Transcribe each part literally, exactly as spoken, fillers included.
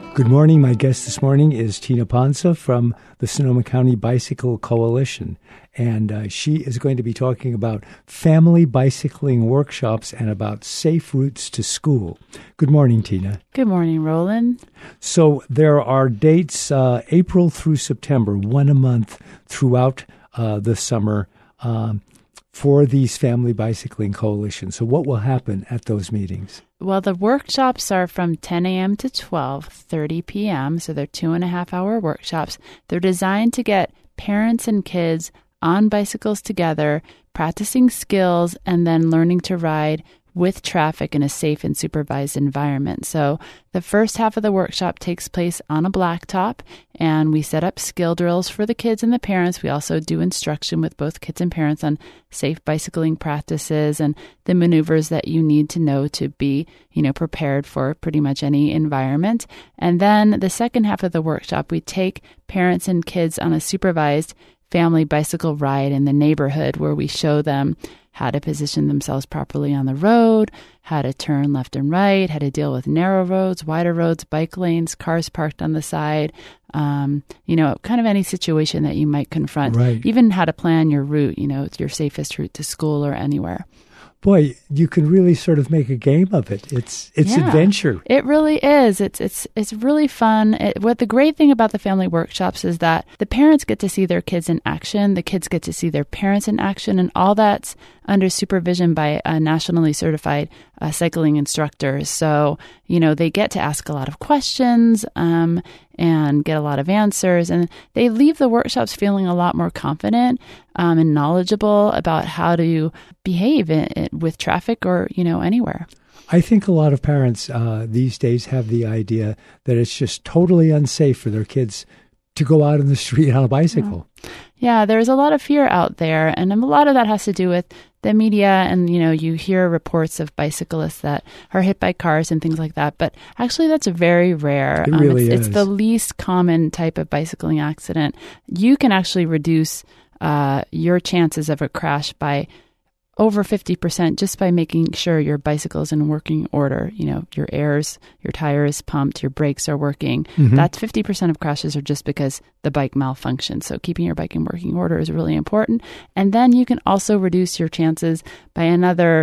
Good morning. My guest this morning is Tina Ponsa from the Sonoma County Bicycle Coalition, and uh, she is going to be talking about family bicycling workshops and about safe routes to school. Good morning, Tina. Good morning, Roland. So there are dates uh, April through September, one a month throughout uh, the summer um, for these family bicycling coalitions. So what will happen at those meetings? Well, the workshops are from ten a.m. to twelve thirty p.m., so they're two and a half hour workshops. They're designed to get parents and kids on bicycles together, practicing skills, and then learning to ride with traffic in a safe and supervised environment. So the first half of the workshop takes place on a blacktop, and we set up skill drills for the kids and the parents. We also do instruction with both kids and parents on safe bicycling practices and the maneuvers that you need to know to be, you know, prepared for pretty much any environment. And then the second half of the workshop, we take parents and kids on a supervised family bicycle ride in the neighborhood where we show them how to position themselves properly on the road, how to turn left and right, how to deal with narrow roads, wider roads, bike lanes, cars parked on the side, um, you know, kind of any situation that you might confront, right. Even how to plan your route, you know, your safest route to school or anywhere. Boy, you can really sort of make a game of it. It's it's yeah, adventure. It really is. It's it's it's really fun. It, what the great thing about the family workshops is that the parents get to see their kids in action, the kids get to see their parents in action, and all that's under supervision by a nationally certified uh, cycling instructor. So, you know, they get to ask a lot of questions um, and get a lot of answers, and they leave the workshops feeling a lot more confident um, and knowledgeable about how to behave in, in, with traffic or, you know, anywhere. I think a lot of parents uh, these days have the idea that it's just totally unsafe for their kids to go out in the street on a bicycle. Yeah. yeah, there's a lot of fear out there, and a lot of that has to do with the media, and, you know, you hear reports of bicyclists that are hit by cars and things like that, but actually that's very rare. It really um, it's, is. It's the least common type of bicycling accident. You can actually reduce uh, your chances of a crash by over fifty percent just by making sure your bicycle is in working order. You know, your airs, your tire is pumped, your brakes are working. Mm-hmm. That's fifty percent of crashes are just because the bike malfunctions. So keeping your bike in working order is really important. And then you can also reduce your chances by another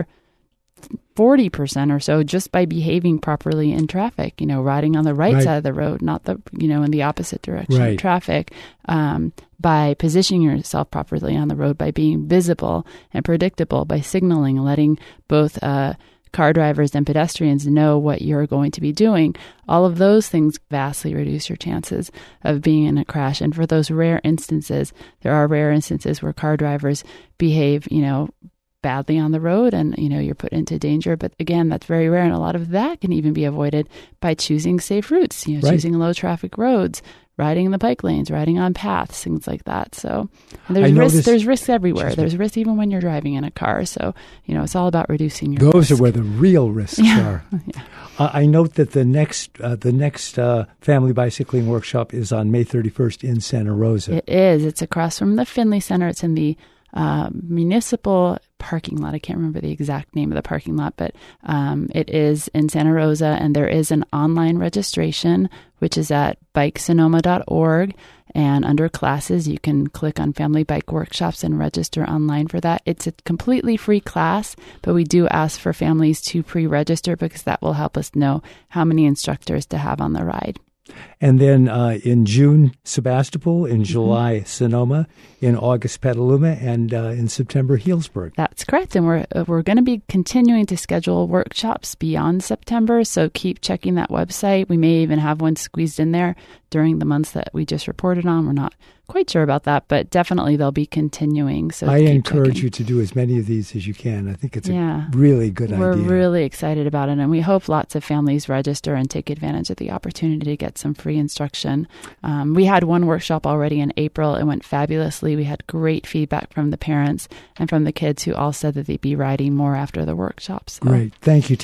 forty percent or so just by behaving properly in traffic, you know, riding on the right, right. side of the road, not the, you know, in the opposite direction right. of traffic, um, by positioning yourself properly on the road, by being visible and predictable, by signaling, letting both uh, car drivers and pedestrians know what you're going to be doing. All of those things vastly reduce your chances of being in a crash. And for those rare instances, there are rare instances where car drivers behave, you know, badly on the road and, you know, you're put into danger. But again, that's very rare. And a lot of that can even be avoided by choosing safe routes, you know, right. choosing low traffic roads, riding in the bike lanes, riding on paths, things like that. So and there's risks, there's risks everywhere. There's risks even when you're driving in a car. So, you know, it's all about reducing your Those risk. are where the real risks yeah. are. yeah. Uh, I note that the next uh, the next uh, family bicycling workshop is on May thirty-first in Santa Rosa. It is. It's across from the Finley Center. It's in the uh, municipal parking lot. I can't remember the exact name of the parking lot, but um, it is in Santa Rosa, and there is an online registration, which is at bike sonoma dot org. And under classes, you can click on Family Bike Workshops and register online for that. It's a completely free class, but we do ask for families to pre-register because that will help us know how many instructors to have on the ride. And then uh, in June, Sebastopol, in July, mm-hmm. Sonoma, in August, Petaluma, and uh, in September, Healdsburg. That's correct. And we're uh, we're going to be continuing to schedule workshops beyond September, so keep checking that website. We may even have one squeezed in there during the months that we just reported on. We're not quite sure about that, but definitely they'll be continuing. So I keep encourage checking. you to do as many of these as you can. I think it's yeah. a really good We're idea. We're really excited about it, and we hope lots of families register and take advantage of the opportunity to get some free instruction. Um, we had one workshop already in April. It went fabulously. We had great feedback from the parents and from the kids who all said that they'd be riding more after the workshop. So. Great. Thank you, Tina.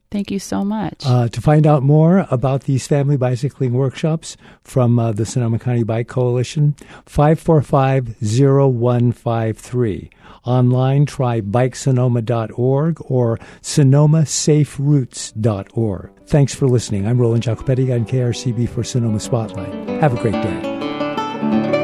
Thank you so much. Uh, to find out more about these family bicycling workshops from uh, the Sonoma County Bike Coalition, five four five, zero one five three. Online, try bike sonoma dot org or sonoma safe routes dot org. Thanks for listening. I'm Roland Jacopetti on K R C B for Sonoma Spotlight. Have a great day.